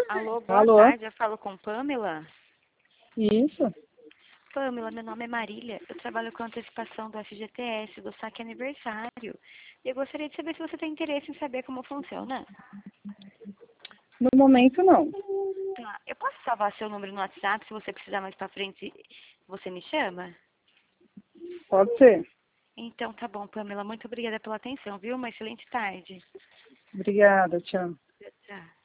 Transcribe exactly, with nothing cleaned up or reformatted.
Alô, boa Alô? tarde. Eu falo com Pamela. Isso. Pamela, meu nome é Marília. Eu trabalho com antecipação do F G T S, do saque aniversário. E eu gostaria de saber se você tem interesse em saber como funciona. No momento, não. Tá. Eu posso salvar seu número no WhatsApp? Se você precisar mais pra frente, você me chama? Pode ser. Então tá bom, Pamela. Muito obrigada pela atenção, viu? Uma excelente tarde. Obrigada, tchau. Tchau.